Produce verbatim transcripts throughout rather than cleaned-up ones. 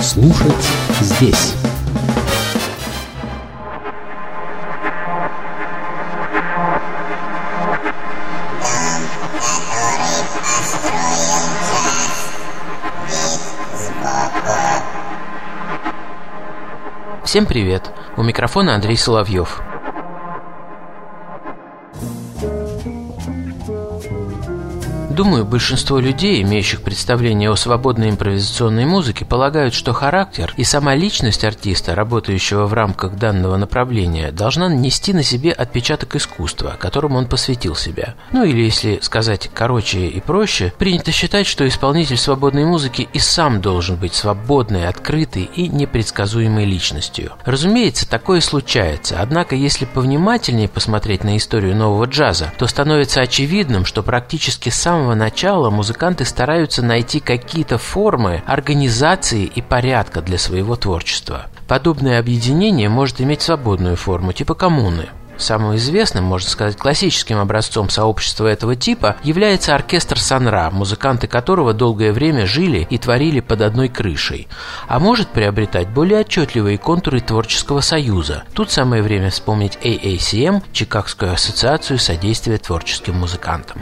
Слушать здесь. Всем привет! У микрофона Андрей Соловьев. Думаю, большинство людей, имеющих представление о свободной импровизационной музыке, полагают, что характер и сама личность артиста, работающего в рамках данного направления, должна нести на себе отпечаток искусства, которому он посвятил себя. Ну или, если сказать короче и проще, принято считать, что исполнитель свободной музыки и сам должен быть свободной, открытой и непредсказуемой личностью. Разумеется, такое случается, однако если повнимательнее посмотреть на историю нового джаза, то становится очевидным, что практически с самого начала музыканты стараются найти какие-то формы организации и порядка для своего творчества. Подобное объединение может иметь свободную форму, типа коммуны. Самым известным, можно сказать, классическим образцом сообщества этого типа является оркестр Сан-Ра, музыканты которого долгое время жили и творили под одной крышей, а может приобретать более отчетливые контуры творческого союза. Тут самое время вспомнить эй эй си эм, Чикагскую ассоциацию содействия творческим музыкантам.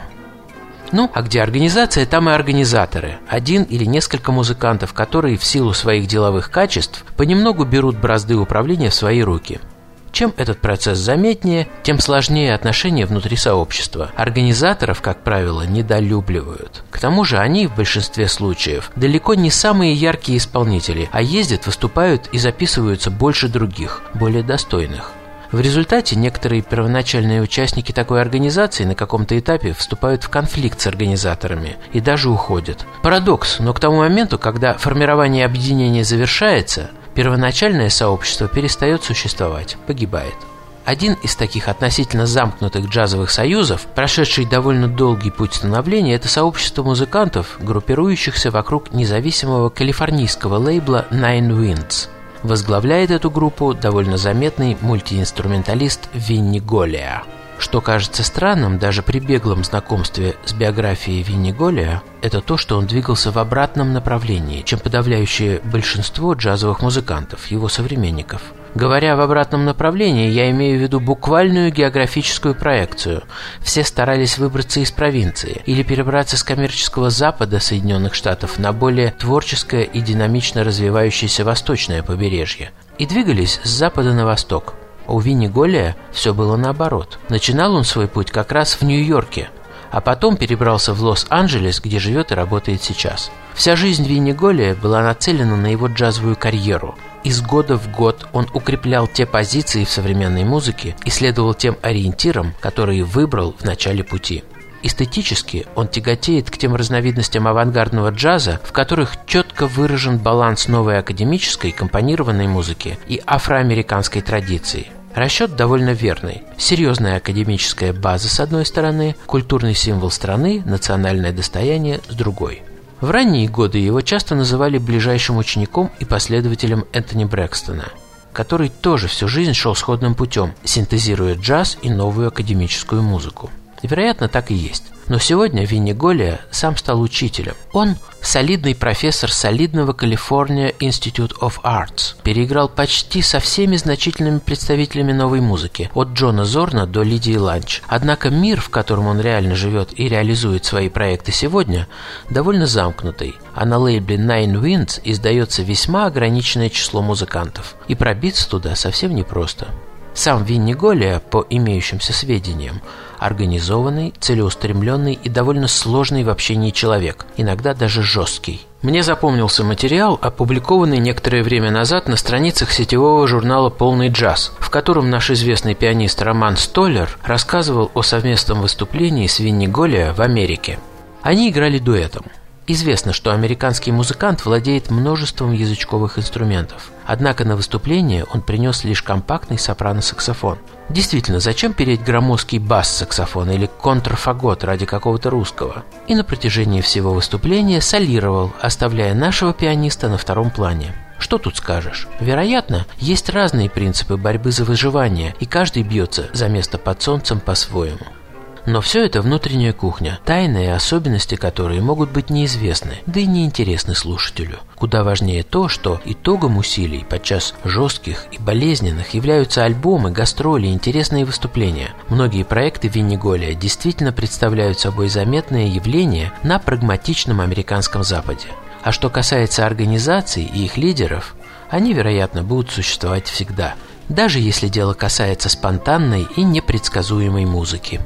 Ну, а где организация, там и организаторы. Один или несколько музыкантов, которые в силу своих деловых качеств понемногу берут бразды управления в свои руки. Чем этот процесс заметнее, тем сложнее отношения внутри сообщества. Организаторов, как правило, недолюбливают. К тому же они, в большинстве случаев, далеко не самые яркие исполнители, а ездят, выступают и записываются больше других, более достойных. В результате некоторые первоначальные участники такой организации на каком-то этапе вступают в конфликт с организаторами и даже уходят. Парадокс, но к тому моменту, когда формирование объединения завершается, первоначальное сообщество перестает существовать, погибает. Один из таких относительно замкнутых джазовых союзов, прошедший довольно долгий путь становления, это сообщество музыкантов, группирующихся вокруг независимого калифорнийского лейбла Nine Winds. Возглавляет эту группу довольно заметный мультиинструменталист Винни Голиа. Что кажется странным даже при беглом знакомстве с биографией Винни Голиа, это то, что он двигался в обратном направлении, чем подавляющее большинство джазовых музыкантов, его современников. Говоря в обратном направлении, я имею в виду буквальную географическую проекцию. Все старались выбраться из провинции или перебраться с коммерческого запада Соединенных Штатов на более творческое и динамично развивающееся восточное побережье и двигались с запада на восток. У Винни Голиа все было наоборот. Начинал он свой путь как раз в Нью-Йорке, а потом перебрался в Лос-Анджелес, где живет и работает сейчас. Вся жизнь Винни Голиа была нацелена на его джазовую карьеру. Из года в год он укреплял те позиции в современной музыке и следовал тем ориентирам, которые выбрал в начале пути. Эстетически он тяготеет к тем разновидностям авангардного джаза, в которых четко выражен баланс новой академической компонированной музыки и афроамериканской традиции. Расчет довольно верный. Серьезная академическая база с одной стороны, культурный символ страны, национальное достояние с другой. В ранние годы его часто называли ближайшим учеником и последователем Энтони Брэкстона, который тоже всю жизнь шел сходным путем, синтезируя джаз и новую академическую музыку. Вероятно, так и есть. Но сегодня Винни Голиа сам стал учителем. Он солидный профессор солидного California Institute of Arts. Переиграл почти со всеми значительными представителями новой музыки, от Джона Зорна до Лидии Ланч. Однако мир, в котором он реально живет и реализует свои проекты сегодня, довольно замкнутый, а на лейбле Nine Winds издается весьма ограниченное число музыкантов. И пробиться туда совсем непросто. Сам Винни Голиа, по имеющимся сведениям, организованный, целеустремленный и довольно сложный в общении человек, иногда даже жесткий. Мне запомнился материал, опубликованный некоторое время назад на страницах сетевого журнала «Полный джаз», в котором наш известный пианист Роман Столер рассказывал о совместном выступлении с Винни Голиа в Америке. Они играли дуэтом. Известно, что американский музыкант владеет множеством язычковых инструментов. Однако на выступление он принес лишь компактный сопрано-саксофон. Действительно, зачем переть громоздкий бас-саксофон или контрфагот ради какого-то русского? И на протяжении всего выступления солировал, оставляя нашего пианиста на втором плане. Что тут скажешь? Вероятно, есть разные принципы борьбы за выживание, и каждый бьется за место под солнцем по-своему. Но все это внутренняя кухня, тайные особенности которой могут быть неизвестны, да и неинтересны слушателю. Куда важнее то, что итогом усилий, подчас жестких и болезненных, являются альбомы, гастроли и интересные выступления. Многие проекты Винни Голия действительно представляют собой заметное явление на прагматичном американском Западе. А что касается организаций и их лидеров, они, вероятно, будут существовать всегда, даже если дело касается спонтанной и непредсказуемой музыки.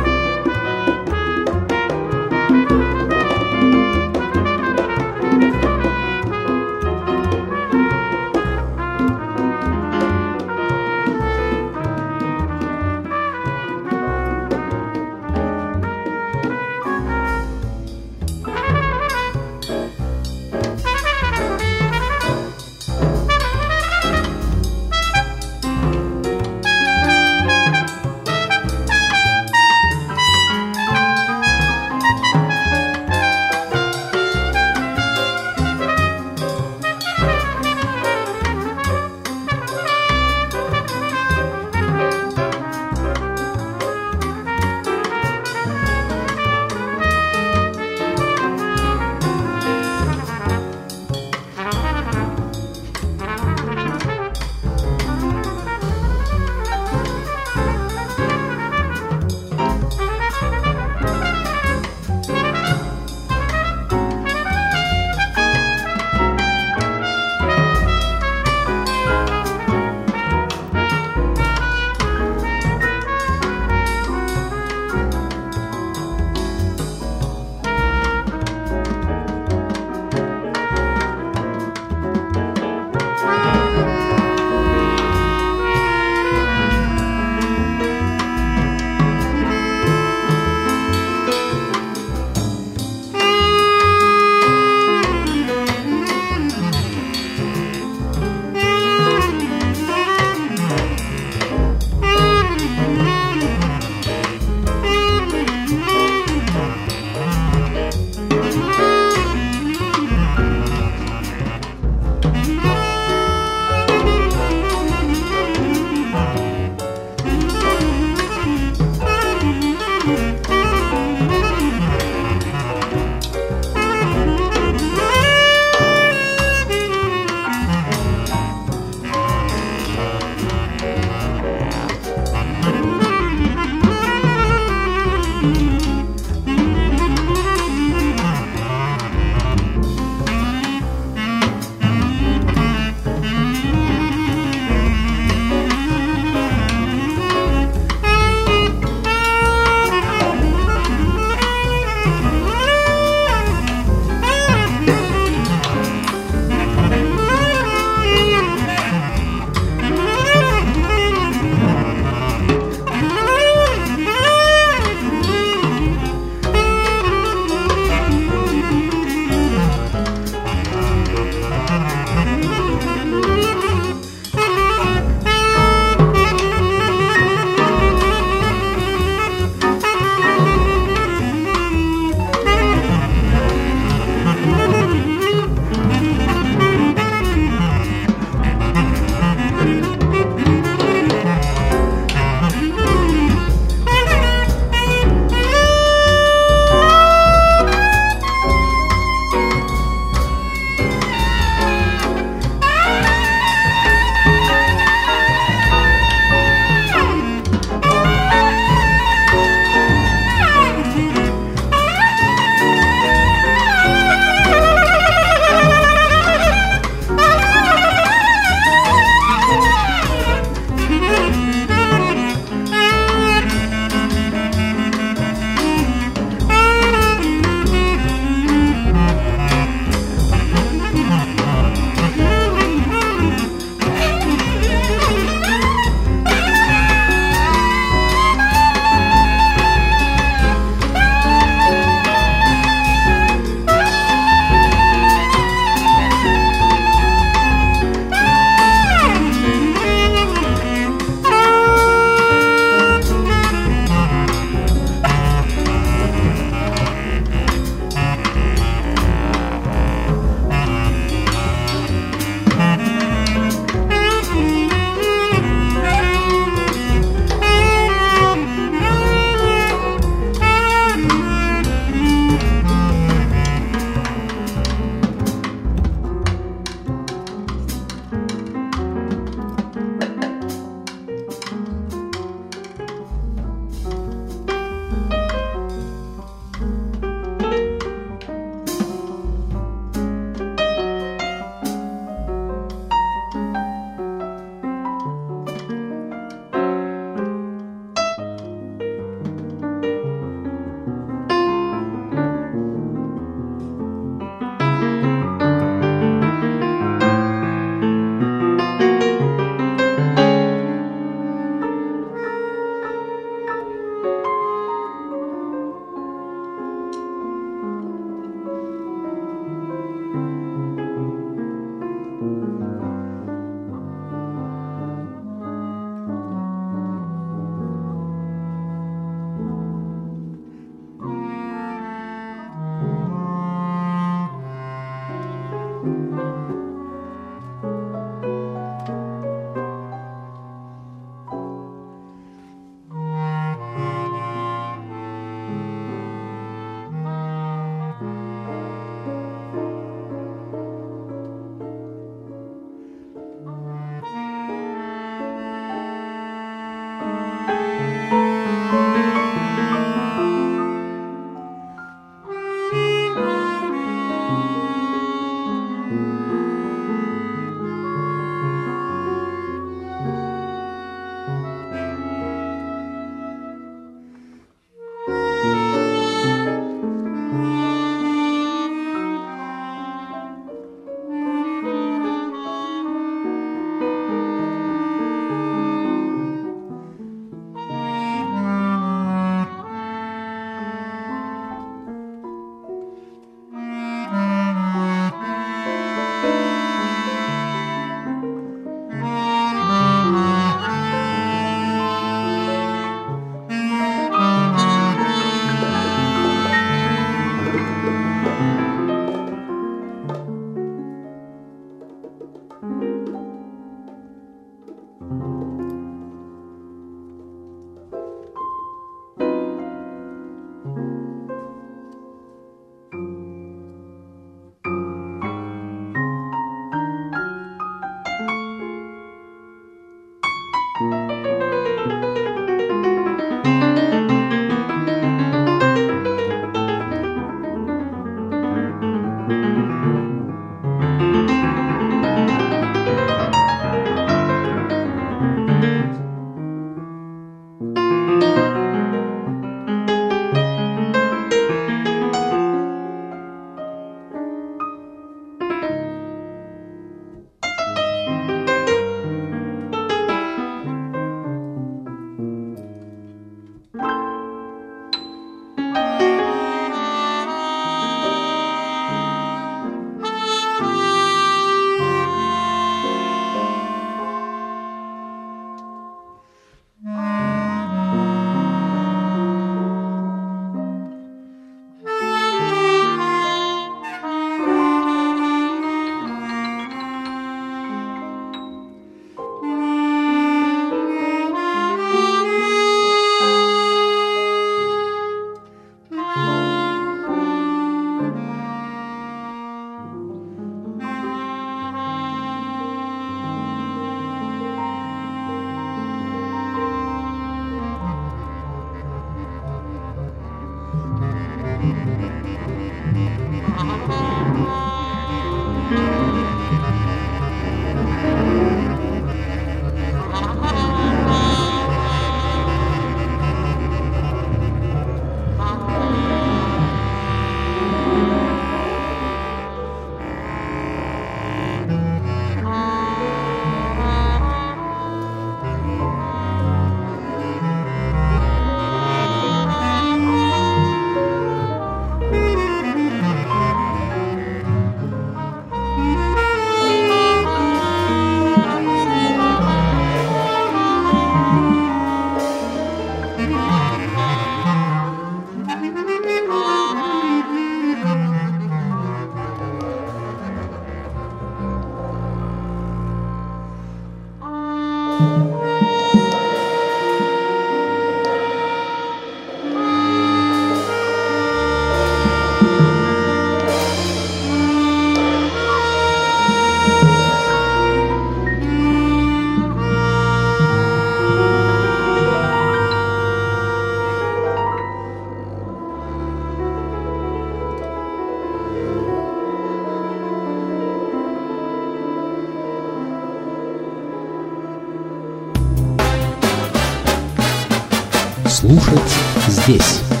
Слушать здесь.